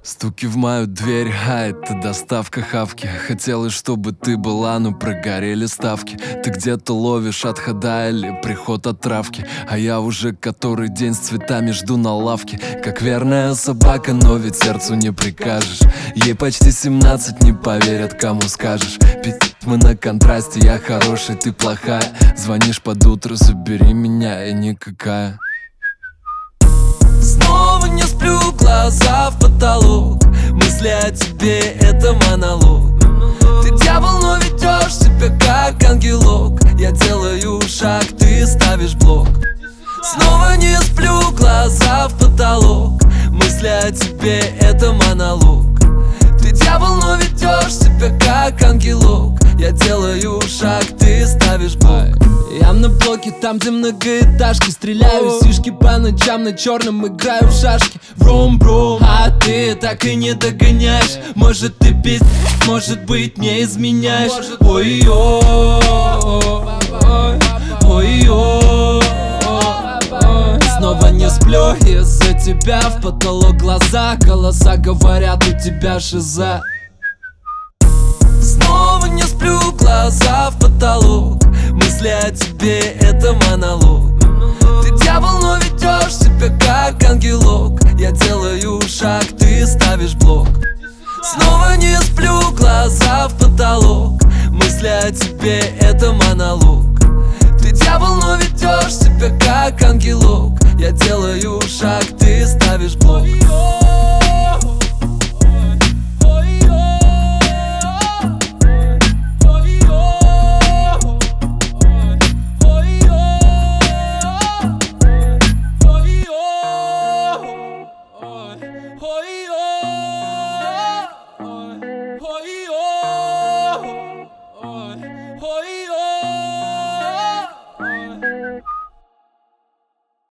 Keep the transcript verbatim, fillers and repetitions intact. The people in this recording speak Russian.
Стуки в мою дверь, а это доставка хавки. Хотелось, чтобы ты была, но прогорели ставки. Ты где-то ловишь отхода или приход от травки, а я уже который день с цветами жду на лавке. Как верная собака, но ведь сердцу не прикажешь. Ей почти семнадцать, не поверят, кому скажешь. Пить мы на контрасте, я хорошая, ты плохая. Звонишь под утро, забери меня, я никакая. Снова не сплю, глаза в потолок. Мысли о тебе — это монолог. Ты дьявол, но ведешь себя как ангелок. Я делаю шаг, ты ставишь блок. Снова не сплю, глаза в потолок. Мысли о тебе — это монолог. Ты дьявол, но ведешь себя как ангелок. Я делаю шаг, ты ставишь блок. Я на блоке, там, где многоэтажки. Стреляю сишки по ночам, на черном играю в шашки. Врум-брум, а ты так и не догоняешь. Может ты пиздец, может быть не изменяешь. Ой-ой-ой, ой-ой. Снова не сплю из-за тебя, в потолок глаза. Голоса говорят, у тебя шиза. Снова не сплю, глаза в потолок. Мысли о тебе — это монолог. Ты дьявол, но ведешь себя как ангелок. Я делаю шаг, ты ставишь блок. Снова не сплю, глаза в потолок. Мысли о тебе — это монолог. Ты дьявол, но ведешь себя как ангелок. Я делаю шаг, ты ставишь блок. Oh,